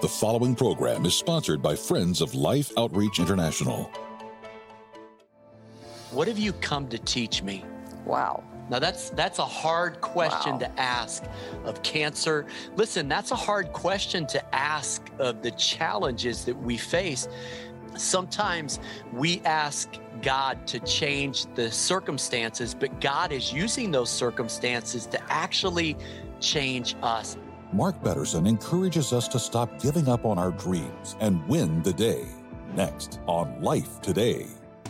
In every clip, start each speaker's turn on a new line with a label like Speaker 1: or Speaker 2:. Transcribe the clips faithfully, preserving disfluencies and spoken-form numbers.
Speaker 1: The following program is sponsored by Friends of Life Outreach International.
Speaker 2: What have you come to teach me?
Speaker 3: Wow.
Speaker 2: Now that's that's a hard question
Speaker 3: Wow.
Speaker 2: to ask of cancer. Listen, that's a hard question to ask of the challenges that we face. Sometimes we ask God to change the circumstances, but God is using those circumstances to actually change us.
Speaker 1: Mark Batterson encourages us to stop giving up on our dreams and win the day. Next on Life Today.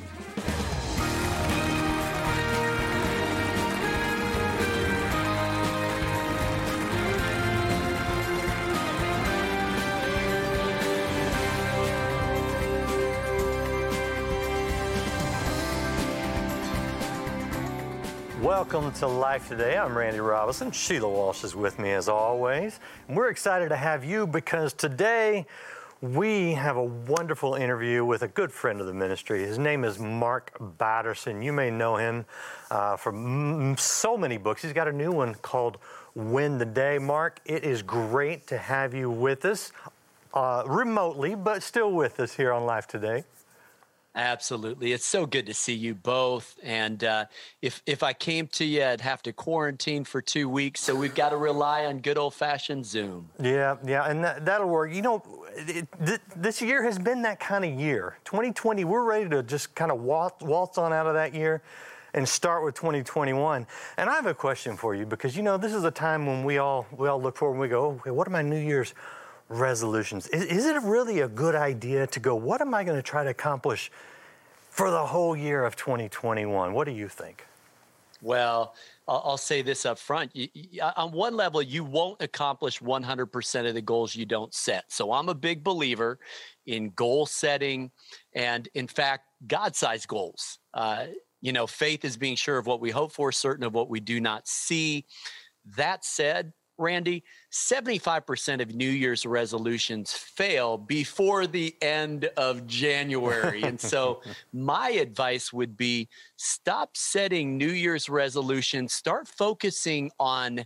Speaker 4: Welcome to Life Today. I'm Randy Robinson. Sheila Walsh is with me as always. And we're excited to have you because today we have a wonderful interview with a good friend of the ministry. His name is Mark Batterson. You may know him uh, from so many books. He's got a new one called Win the Day. Mark, it is great to have you with us uh, remotely, but still with us here on Life Today.
Speaker 2: Absolutely. It's so good to see you both. And uh, if if I came to you, I'd have to quarantine for two weeks. So we've got to rely on good old-fashioned Zoom.
Speaker 4: Yeah, yeah, and that, that'll work. You know, it, th- this year has been that kind of year. twenty twenty, we're ready to just kind of waltz, waltz on out of that year and start with twenty twenty-one. And I have a question for you because, you know, this is a time when we all we all look forward and we go, okay, what are my New Year's resolutions? Is, is it really a good idea to go, what am I going to try to accomplish for the whole year of twenty twenty-one? What do you think?
Speaker 2: Well, I'll, I'll say this up front. You, you, on one level, you won't accomplish one hundred percent of the goals you don't set. So I'm a big believer in goal setting and, in fact, God-sized goals. Uh, you know, faith is being sure of what we hope for, certain of what we do not see. That said, Randy, seventy-five percent of New Year's resolutions fail before the end of January. And so my advice would be stop setting New Year's resolutions, start focusing on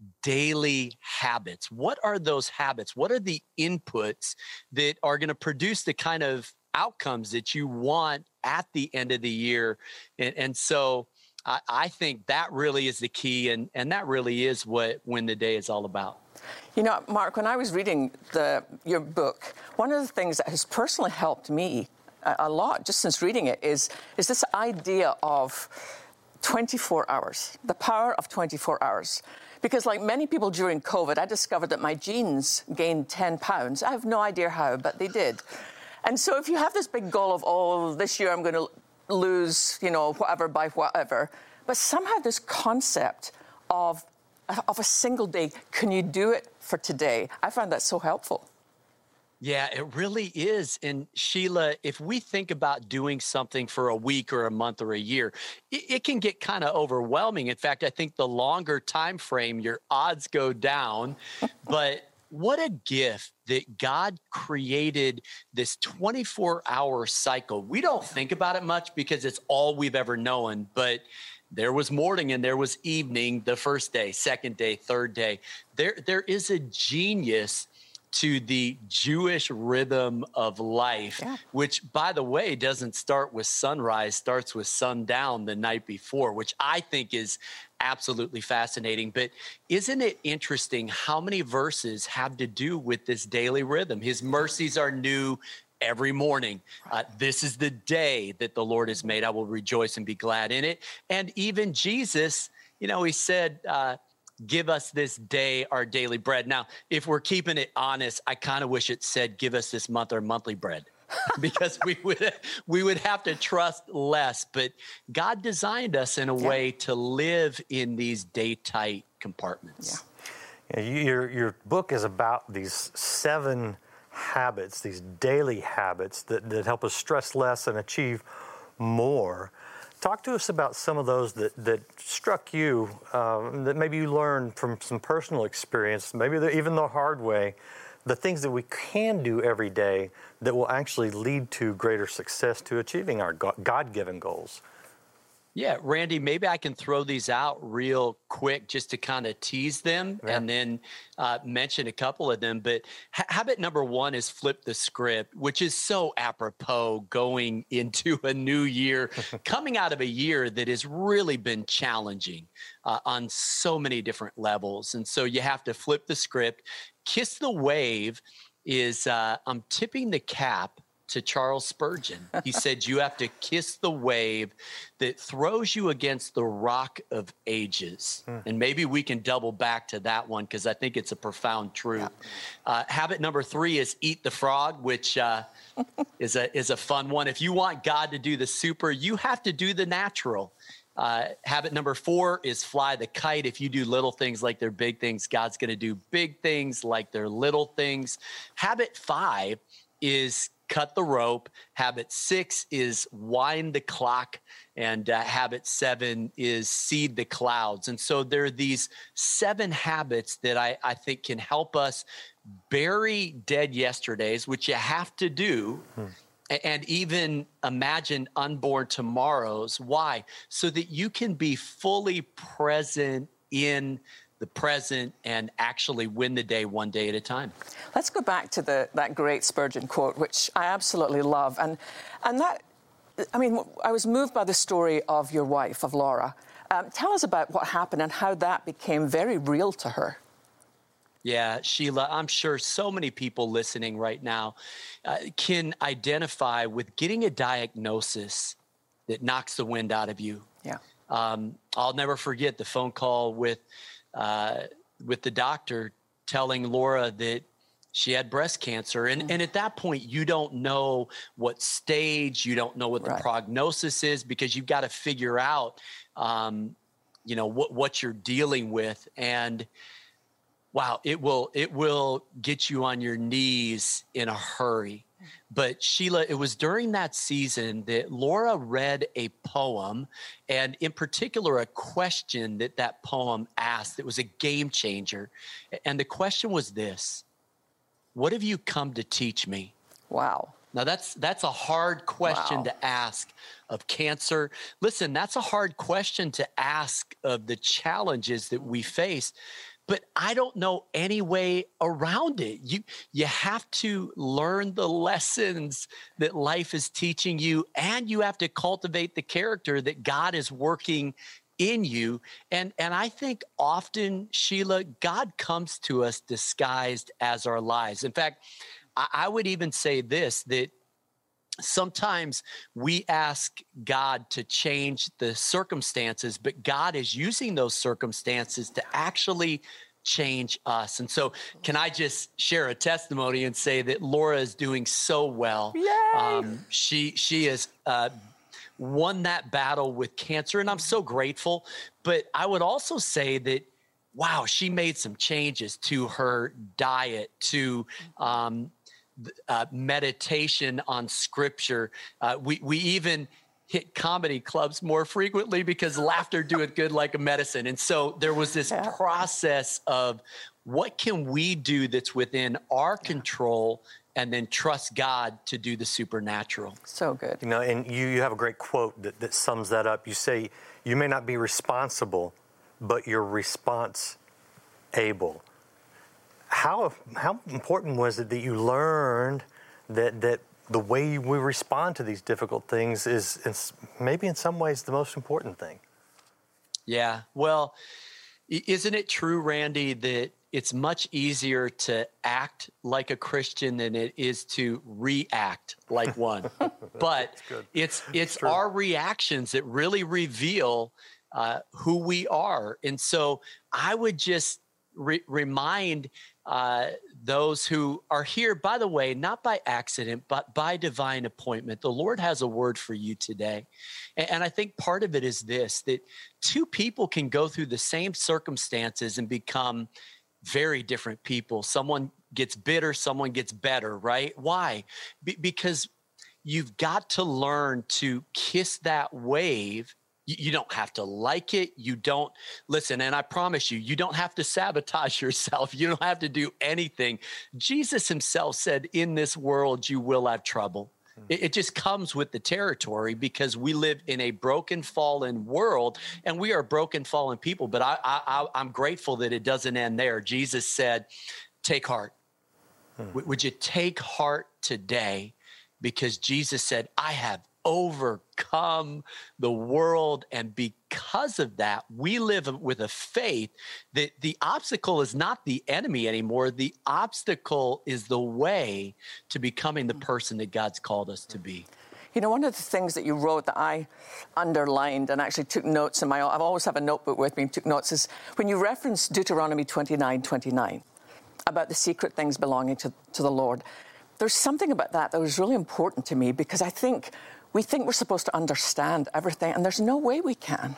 Speaker 2: daily habits. What are those habits? What are the inputs that are going to produce the kind of outcomes that you want at the end of the year? And, and so I, I think that really is the key, and, and that really is what Win the Day is all about.
Speaker 3: You know, Mark, when I was reading the your book, one of the things that has personally helped me a, a lot, just since reading it, is is this idea of twenty-four hours, the power of twenty-four hours. Because like many people during COVID, I discovered that my jeans gained ten pounds. I have no idea how, but they did. And so if you have this big goal of, oh, this year I'm going to lose, you know, whatever by whatever. But somehow this concept of, of a single day, can you do it for today? I found that so helpful.
Speaker 2: Yeah, it really is. And Sheila, if we think about doing something for a week or a month or a year, it, it can get kind of overwhelming. In fact, I think the longer time frame, your odds go down. But what a gift that God created this twenty-four hour cycle. We don't think about it much because it's all we've ever known, but there was morning and there was evening the first day, second day, third day. There, there is a genius to the Jewish rhythm of life, yeah. which, by the way, doesn't start with sunrise, starts with sundown the night before, which I think is absolutely fascinating. But isn't it interesting how many verses have to do with this daily rhythm? His mercies are new every morning. Uh, this is the day that the Lord has made. I will rejoice and be glad in it. And even Jesus, you know, he said, uh, give us this day our daily bread. Now, if we're keeping it honest, I kind of wish it said, give us this month our monthly bread. Because we would we would have to trust less. But God designed us in a yeah. way to live in these day-tight compartments.
Speaker 4: Yeah. Yeah, your, your book is about these seven habits, these daily habits that, that help us stress less and achieve more. Talk to us about some of those that, that struck you, um, that maybe you learned from some personal experience, maybe the, even the hard way, the things that we can do every day that will actually lead to greater success to achieving our God-given goals.
Speaker 2: Yeah, Randy, maybe I can throw these out real quick just to kind of tease them
Speaker 4: Yeah.
Speaker 2: and then uh, mention a couple of them. But ha- habit number one is flip the script, which is so apropos going into a new year, coming out of a year that has really been challenging uh, on so many different levels. And so you have to flip the script. Kiss the wave is uh, I'm tipping the cap to Charles Spurgeon. He said, you have to kiss the wave that throws you against the rock of ages. Mm. And maybe we can double back to that one because I think it's a profound truth. Yeah. Uh, habit number three is eat the frog, which uh, is a is a fun one. If you want God to do the super, you have to do the natural. Uh, habit number four is fly the kite. If you do little things like they're big things, God's going to do big things like they're little things. Habit five is cut the rope. Habit six is wind the clock. And uh, habit seven is seed the clouds. And so there are these seven habits that I, I think can help us bury dead yesterdays, which you have to do, hmm. and even imagine unborn tomorrows. Why? So that you can be fully present in the present and actually win the day one day at a time.
Speaker 3: Let's go back to the that great Spurgeon quote, which I absolutely love. And and that, I mean, I was moved by the story of your wife, of Laura. Um, tell us about what happened and how that became very real to her.
Speaker 2: Yeah, Sheila, I'm sure so many people listening right now uh, can identify with getting a diagnosis that knocks the wind out of you.
Speaker 3: Yeah.
Speaker 2: Um, I'll never forget the phone call with Uh, with the doctor telling Laura that she had breast cancer. And, mm-hmm. and at that point, you don't know what stage, you don't know what the right. prognosis is, because you've got to figure out, um, you know, what, what you're dealing with. And wow, it will, it will get you on your knees in a hurry. But Sheila, it was during that season that Laura read a poem, and in particular, a question that that poem asked. It was a game changer. And the question was this: what have you come to teach me?
Speaker 3: Wow.
Speaker 2: Now, that's that's a hard question wow. to ask of cancer. Listen, that's a hard question to ask of the challenges that we face. But I don't know any way around it. You you have to learn the lessons that life is teaching you, and you have to cultivate the character that God is working in you. And, and I think often, Sheila, God comes to us disguised as our lives. In fact, I, I would even say this, that sometimes we ask God to change the circumstances, but God is using those circumstances to actually change us. And so can I just share a testimony and say that Laura is doing so well.
Speaker 3: Yay!
Speaker 2: Um, she, she has uh, won that battle with cancer, and I'm so grateful. But I would also say that, wow, she made some changes to her diet, to um, Uh, meditation on scripture. Uh, we we even hit comedy clubs more frequently because laughter doeth good like a medicine. And so there was this yeah. process of what can we do that's within our control, and then trust God to do the supernatural.
Speaker 3: So good.
Speaker 4: You know, and you, you have a great quote that, that sums that up. You say, you may not be responsible, but you're response able. How how important was it that you learned that that the way we respond to these difficult things is, is maybe in some ways the most important thing?
Speaker 2: Yeah. Well, isn't it true, Randy, that it's much easier to act like a Christian than it is to react like one? But it's it's
Speaker 4: True.
Speaker 2: Our reactions that really reveal uh, who we are. And so I would just re- remind uh, those who are here, by the way, not by accident, but by divine appointment. The Lord has a word for you today. And, and I think part of it is this, that two people can go through the same circumstances and become very different people. Someone gets bitter, someone gets better, right? Why? Be- because you've got to learn to kiss that wave. You don't have to like it. You don't, listen, and I promise you, you don't have to sabotage yourself. You don't have to do anything. Jesus himself said, in this world, you will have trouble. It, it just comes with the territory because we live in a broken, fallen world, and we are broken, fallen people. But I, I, I'm grateful that it doesn't end there. Jesus said, take heart. Hmm. W- would you take heart today? Because Jesus said, I have overcome the world. And because of that, we live with a faith that the obstacle is not the enemy anymore. The obstacle is the way to becoming the person that God's called us to be.
Speaker 3: You know, one of the things that you wrote that I underlined and actually took notes in my, I've always have a notebook with me and took notes, is when you reference Deuteronomy twenty-nine twenty-nine about the secret things belonging to, to the Lord. There's something about that that was really important to me, because I think we think we're supposed to understand everything, and there's no way we can.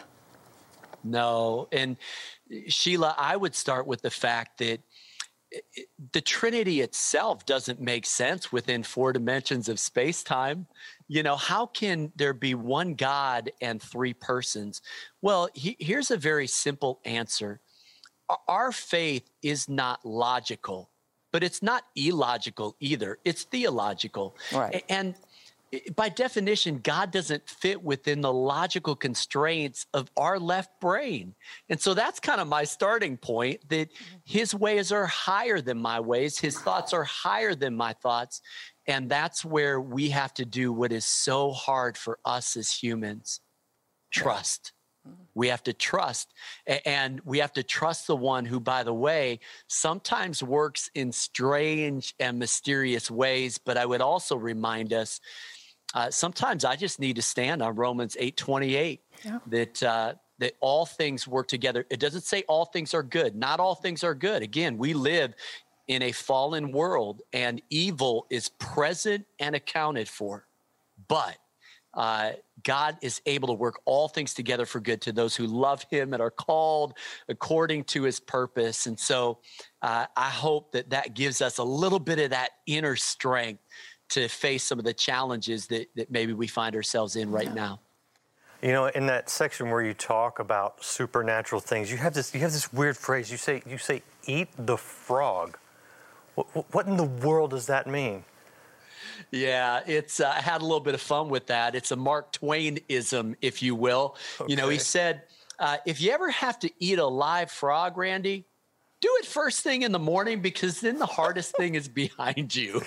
Speaker 2: No. And Sheila, I would start with the fact that the Trinity itself doesn't make sense within four dimensions of space-time. You know, how can there be one God and three persons? Well, he, here's a very simple answer. Our faith is not logical, but it's not illogical either. It's theological.
Speaker 3: Right.
Speaker 2: And by definition, God doesn't fit within the logical constraints of our left brain. And so that's kind of my starting point, that his ways are higher than my ways. His thoughts are higher than my thoughts. And that's where we have to do what is so hard for us as humans, trust. We have to trust, and we have to trust the one who, by the way, sometimes works in strange and mysterious ways. But I would also remind us, uh, sometimes I just need to stand on Romans eight twenty-eight, yeah. that uh, that all things work together. It doesn't say all things are good. Not all things are good. Again, we live in a fallen world, and evil is present and accounted for. But Uh, God is able to work all things together for good to those who love him and are called according to his purpose. And so uh, I hope that that gives us a little bit of that inner strength to face some of the challenges that, that maybe we find ourselves in right now.
Speaker 4: You know, in that section where you talk about supernatural things, you have this you have this weird phrase. You say, you say, eat the frog. What, what in the world does that mean?
Speaker 2: Yeah, it's. Uh, I had a little bit of fun with that. It's a Mark Twain-ism, if you will. Okay. You know, he said, uh, if you ever have to eat a live frog, Randy, do it first thing in the morning, because then the hardest thing is behind you.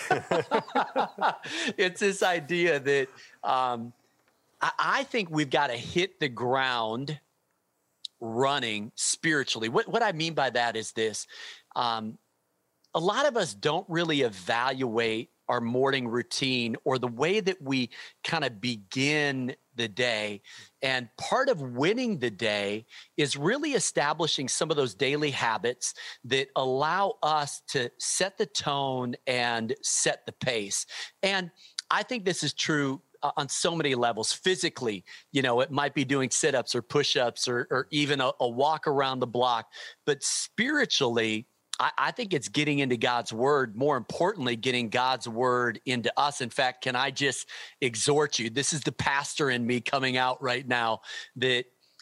Speaker 2: It's this idea that um, I, I think we've got to hit the ground running spiritually. What, what I mean by that is this. Um, a lot of us don't really evaluate our morning routine or the way that we kind of begin the day. And part of winning the day is really establishing some of those daily habits that allow us to set the tone and set the pace. And I think this is true uh, on so many levels. Physically, you know, it might be doing sit-ups or push-ups or, or even a, a walk around the block. But spiritually, I think it's getting into God's word, more importantly, getting God's word into us. In fact, can I just exhort you? This is the pastor in me coming out right now, that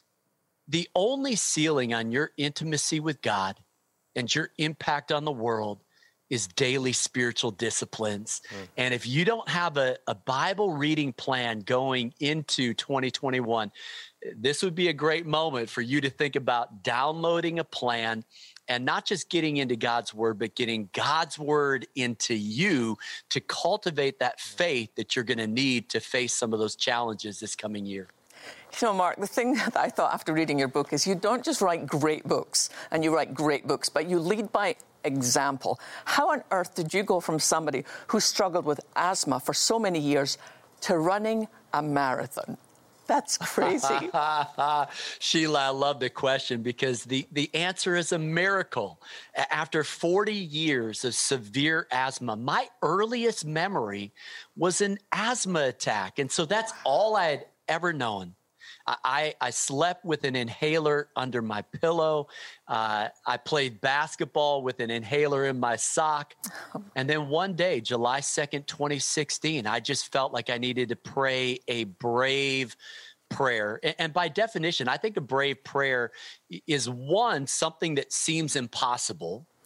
Speaker 2: the only ceiling on your intimacy with God and your impact on the world is daily spiritual disciplines. Mm. And if you don't have a, a Bible reading plan going into twenty twenty-one, this would be a great moment for you to think about downloading a plan and not just getting into God's word, but getting God's word into you to cultivate that faith that you're going to need to face some of those challenges this coming year.
Speaker 3: You know, Mark, the thing that I thought after reading your book is you don't just write great books, and you write great books, but you lead by example. How on earth did you go from somebody who struggled with asthma for so many years to running a marathon? That's crazy.
Speaker 2: Sheila, I love the question, because the, the answer is a miracle. After forty years of severe asthma, my earliest memory was an asthma attack. And so that's all I had ever known. I, I slept with an inhaler under my pillow. Uh, I played basketball with an inhaler in my sock. And then one day, July second, twenty sixteen, I just felt like I needed to pray a brave prayer. And, and by definition, I think a brave prayer is, one, something that seems impossible.
Speaker 3: Yeah.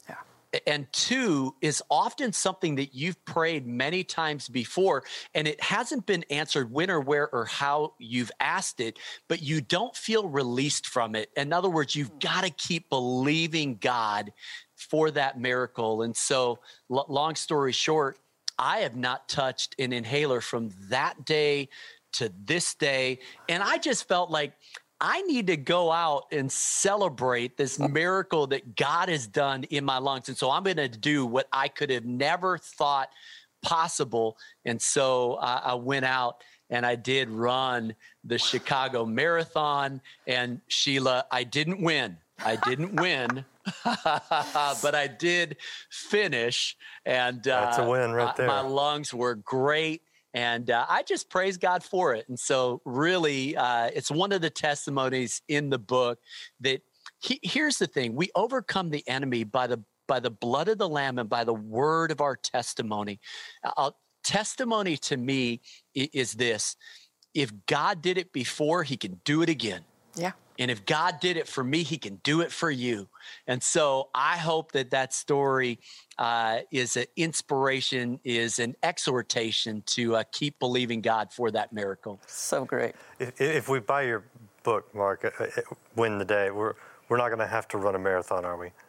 Speaker 2: And two is often something that you've prayed many times before, and it hasn't been answered when or where or how you've asked it, but you don't feel released from it. In other words, you've got to keep believing God for that miracle. And so, l- long story short, I have not touched an inhaler from that day to this day. And I just felt like I need to go out and celebrate this miracle that God has done in my lungs. And so I'm going to do what I could have never thought possible. And so uh, I went out and I did run the Chicago Marathon. And Sheila, I didn't win. I didn't win, but I did finish. And uh,
Speaker 4: that's a win right there.
Speaker 2: My, my lungs were great. And uh, I just praise God for it. And so really, uh, it's one of the testimonies in the book that he, here's the thing. We overcome the enemy by the by the blood of the Lamb and by the word of our testimony. Uh, testimony to me is this. If God did it before, he can do it again.
Speaker 3: Yeah.
Speaker 2: And if God did it for me, he can do it for you. And so I hope that that story uh, is an inspiration, is an exhortation to uh, keep believing God for that miracle.
Speaker 3: So great.
Speaker 4: If, if we buy your book, Mark, uh, Win the Day, we're, we're not going to have to run a marathon, are we?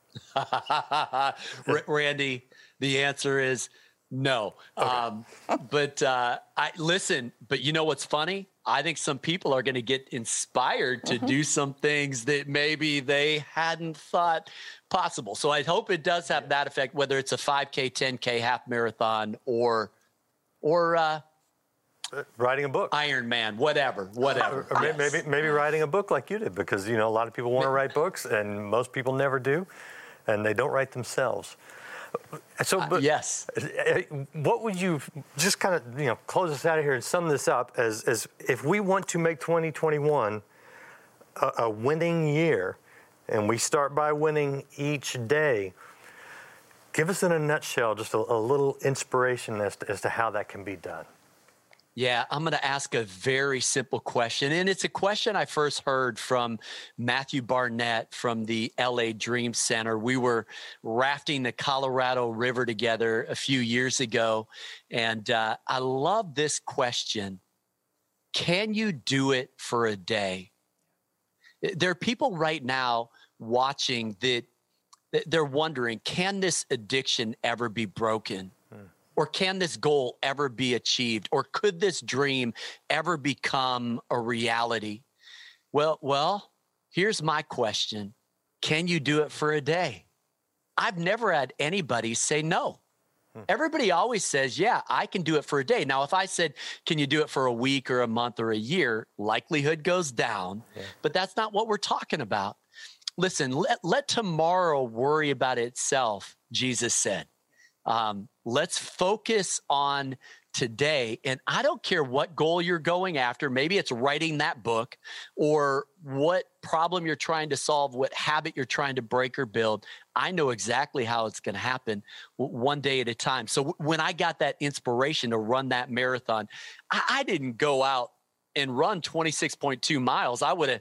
Speaker 2: R- Randy, the answer is no. Okay. Um, but uh, I listen, but you know what's funny? I think some people are going to get inspired to mm-hmm. do some things that maybe they hadn't thought possible. So I hope it does have that effect, whether it's a five K, ten K, half marathon, or or uh,
Speaker 4: writing a book,
Speaker 2: Ironman, whatever, whatever.
Speaker 4: Or
Speaker 2: yes.
Speaker 4: Maybe maybe writing a book like you did, because you know a lot of people want to write books, and most people never do, and they don't write themselves. So, but
Speaker 2: uh, yes.
Speaker 4: What would you just kind of you know close us out of here and sum this up as as if we want to make twenty twenty-one a, a winning year, and we start by winning each day? Give us in a nutshell just a, a little inspiration as to, as to how that can be done.
Speaker 2: Yeah, I'm going to ask a very simple question. And it's a question I first heard from Matthew Barnett from the L A Dream Center. We were rafting the Colorado River together a few years ago. And uh, I love this question. Can you do it for a day? There are people right now watching that they're wondering, can this addiction ever be broken? Or can this goal ever be achieved? Or could this dream ever become a reality? Well, well, here's my question. Can you do it for a day? I've never had anybody say no. Hmm. Everybody always says, yeah, I can do it for a day. Now, if I said, can you do it for a week or a month or a year, likelihood goes down. Yeah. But that's not what we're talking about. Listen, let, let tomorrow worry about itself, Jesus said. Um, let's focus on today. And I don't care what goal you're going after. Maybe it's writing that book, or what problem you're trying to solve, what habit you're trying to break or build. I know exactly how it's going to happen, one day at a time. So when I got that inspiration to run that marathon, I, I didn't go out and run twenty-six point two miles. I would have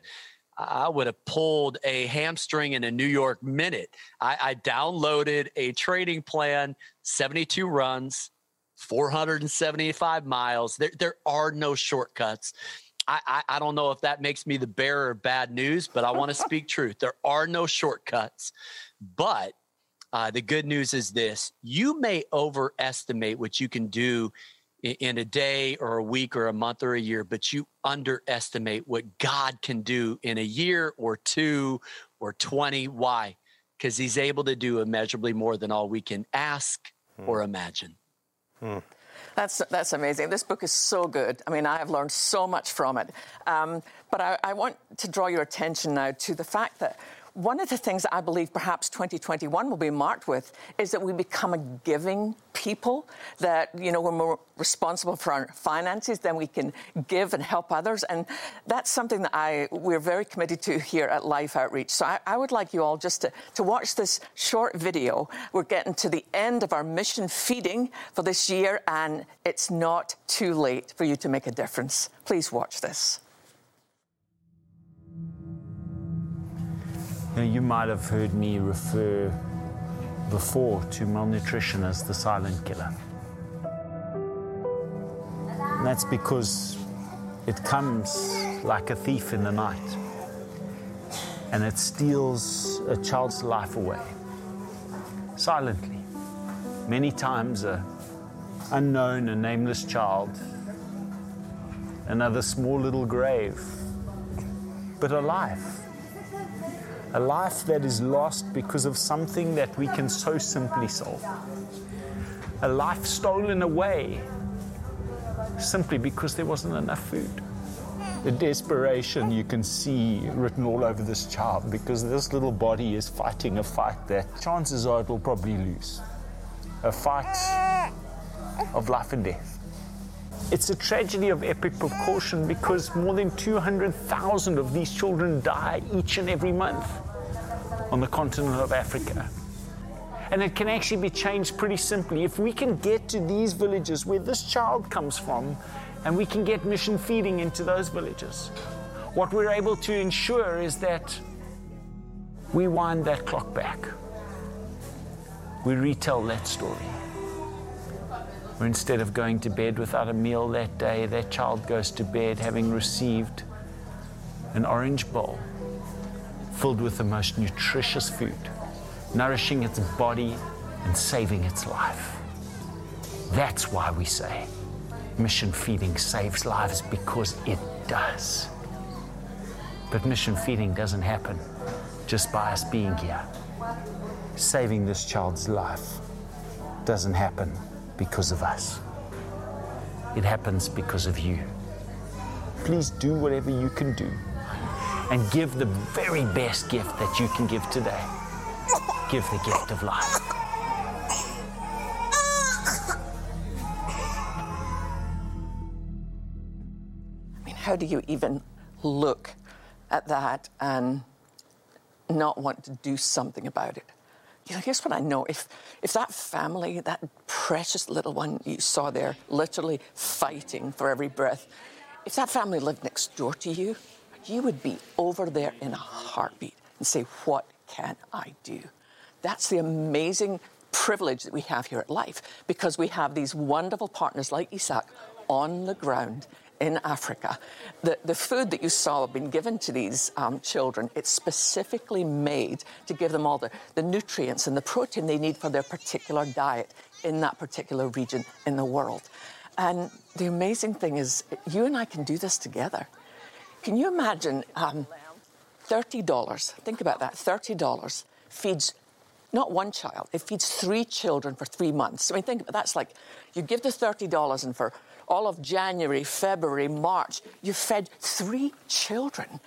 Speaker 2: I would have pulled a hamstring in a New York minute. I, I downloaded a training plan, seventy-two runs, four hundred seventy-five miles. There, there are no shortcuts. I, I, I don't know if that makes me the bearer of bad news, but I want to speak truth. There are no shortcuts. But uh, the good news is this. You may overestimate what you can do in a day or a week or a month or a year, but you underestimate what God can do in a year or two or twenty. Why? Because he's able to do immeasurably more than all we can ask hmm. or imagine.
Speaker 3: Hmm. That's that's amazing. This book is so good. I mean, I have learned so much from it. Um, but I, I want to draw your attention now to the fact that one of the things that I believe perhaps twenty twenty-one will be marked with is that we become a giving people, that, you know, when we're responsible for our finances, then we can give and help others. And that's something that I we're very committed to here at Life Outreach. So I, I would like you all just to, to watch this short video. We're getting to the end of our mission feeding for this year, and it's not too late for you to make a difference. Please watch this.
Speaker 5: You know, you might have heard me refer before to malnutrition as the silent killer. And that's because it comes like a thief in the night, and it steals a child's life away, silently. Many times a unknown and nameless child, another small little grave, but a life. A life that is lost because of something that we can so simply solve. A life stolen away simply because there wasn't enough food. The desperation you can see written all over this child, because this little body is fighting a fight that chances are it will probably lose. A fight of life and death. It's a tragedy of epic proportion because more than two hundred thousand of these children die each and every month on the continent of Africa. And it can actually be changed pretty simply. If we can get to these villages where this child comes from, and we can get mission feeding into those villages, what we're able to ensure is that we wind that clock back. We retell that story. Where instead of going to bed without a meal that day, that child goes to bed having received an orange bowl filled with the most nutritious food, nourishing its body and saving its life. That's why we say mission feeding saves lives, because it does. But mission feeding doesn't happen just by us being here. Saving this child's life doesn't happen because of us. It happens because of you. Please do whatever you can do and give the very best gift that you can give today. Give the gift of life.
Speaker 3: I mean, how do you even look at that and not want to do something about it? You know, here's what I know. If, if that family, that precious little one you saw there, literally fighting for every breath, if that family lived next door to you, you would be over there in a heartbeat and say, what can I do? That's the amazing privilege that we have here at Life, because we have these wonderful partners like Isaac on the ground in Africa. The, the food that you saw been given to these um, children, it's specifically made to give them all the, the nutrients and the protein they need for their particular diet in that particular region in the world. And the amazing thing is, you and I can do this together. Can you imagine um, thirty dollars? Think about that. thirty dollars feeds not one child, it feeds three children for three months. I mean, think about that's like you give the thirty dollars, and for all of January, February, March, you fed three children.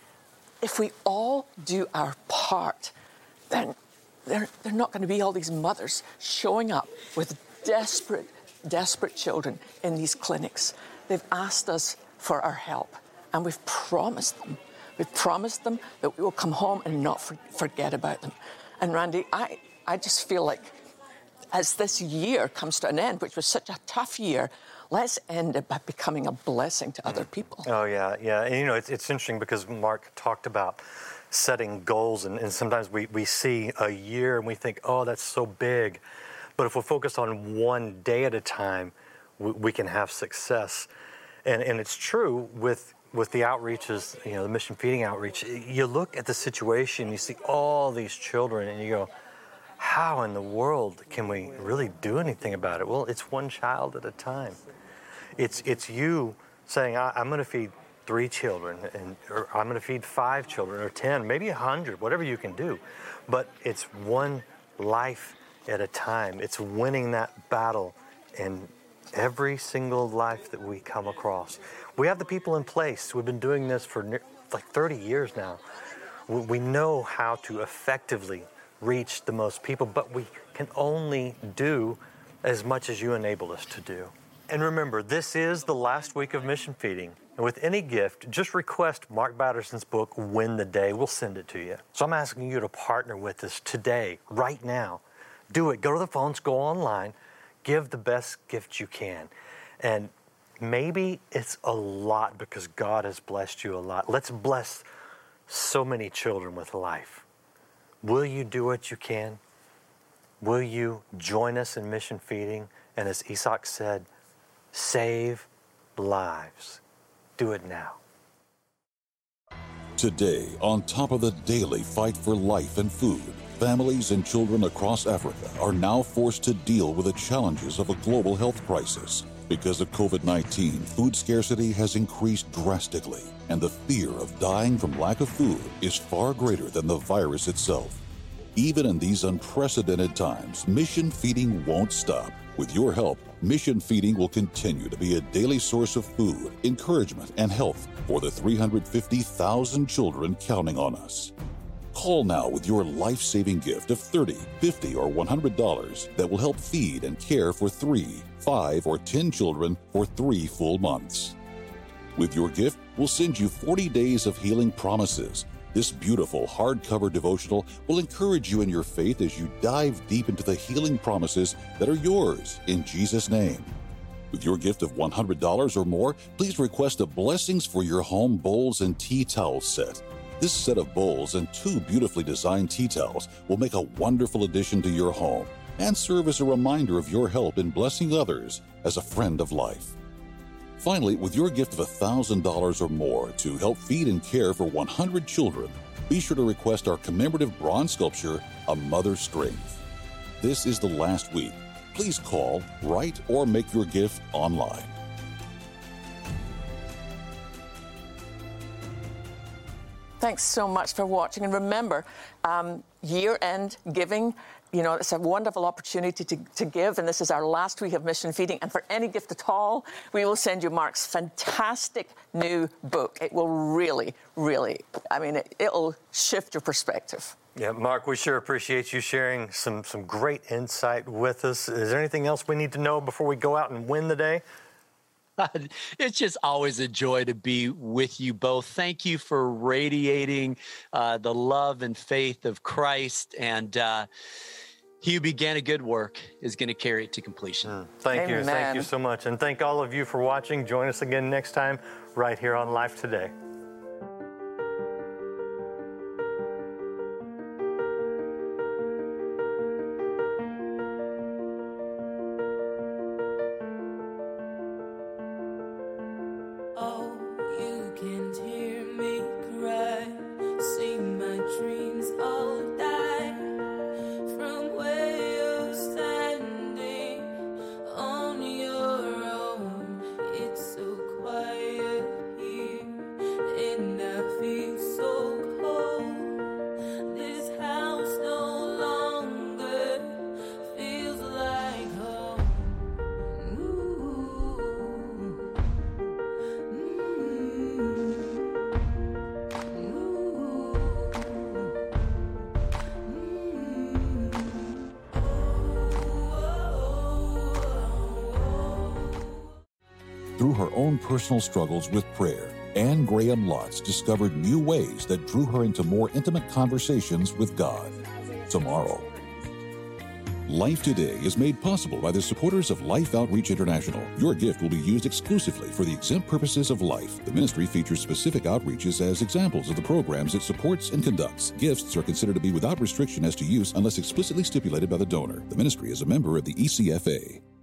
Speaker 3: If we all do our part, then there, there are not going to be all these mothers showing up with desperate, desperate children in these clinics. They've asked us for our help, and we've promised them. We've promised them that we will come home and not for, forget about them. And Randy, I, I just feel like as this year comes to an end, which was such a tough year, let's end it by becoming a blessing to other people.
Speaker 4: Oh, yeah, yeah. And, you know, it's, it's interesting because Mark talked about setting goals, and, and sometimes we, we see a year and we think, oh, that's so big. But if we're focused on one day at a time, we, we can have success. And, and it's true with with the outreaches, you know, the mission feeding outreach. You look at the situation, you see all these children, and you go, how in the world can we really do anything about it? Well, it's one child at a time. It's it's you saying, I, I'm going to feed three children, and or I'm going to feed five children, or ten, maybe a hundred, whatever you can do. But it's one life at a time. It's winning that battle in every single life that we come across. We have the people in place. We've been doing this for like thirty years now. We know how to effectively reach the most people, but we can only do as much as you enable us to do. And remember, this is the last week of mission feeding. And with any gift, just request Mark Batterson's book, Win the Day. We'll send it to you. So I'm asking you to partner with us today, right now. Do it. Go to the phones, go online, give the best gift you can. And maybe it's a lot because God has blessed you a lot. Let's bless so many children with life. Will you do what you can? will you join us in mission feeding? And as Isak said, save lives. Do it now.
Speaker 1: Today, on top of the daily fight for life and food, families and children across Africa are now forced to deal with the challenges of a global health crisis. Because of COVID nineteen, food scarcity has increased drastically, and the fear of dying from lack of food is far greater than the virus itself. Even in these unprecedented times, mission feeding won't stop. With your help, mission feeding will continue to be a daily source of food, encouragement, and health for the three hundred fifty thousand children counting on us. Call now with your life-saving gift of thirty dollars, fifty dollars, or one hundred dollars that will help feed and care for three, five, or ten children for three full months. With your gift, we'll send you forty days of healing promises. This beautiful hardcover devotional will encourage you in your faith as you dive deep into the healing promises that are yours in Jesus' name. With your gift of one hundred dollars or more, please request a Blessings for Your Home Bowls and Tea Towels set. This set of bowls and two beautifully designed tea towels will make a wonderful addition to your home and serve as a reminder of your help in blessing others as a friend of life. Finally, with your gift of one thousand dollars or more to help feed and care for one hundred children, be sure to request our commemorative bronze sculpture, A Mother's Strength. This is the last week. Please call, write, or make your gift online.
Speaker 3: Thanks so much for watching. And remember, um, year-end giving, you know, it's a wonderful opportunity to, to give. And this is our last week of mission feeding. And for any gift at all, we will send you Mark's fantastic new book. It will really, really, I mean, it, it'll shift your perspective.
Speaker 4: Yeah, Mark, we sure appreciate you sharing some, some great insight with us. Is there anything else we need to know before we go out and win the day?
Speaker 2: It's just always a joy to be with you both. Thank you for radiating uh, the love and faith of Christ. And uh, he who began a good work is going to carry it to completion.
Speaker 4: Mm. Thank Amen. you. Thank you so much. And thank all of you for watching. Join us again next time right here on Life Today.
Speaker 1: Through her own personal struggles with prayer, Anne Graham Lotz discovered new ways that drew her into more intimate conversations with God. Tomorrow. Life Today is made possible by the supporters of Life Outreach International. Your gift will be used exclusively for the exempt purposes of life. The ministry features specific outreaches as examples of the programs it supports and conducts. Gifts are considered to be without restriction as to use unless explicitly stipulated by the donor. The ministry is a member of the E C F A.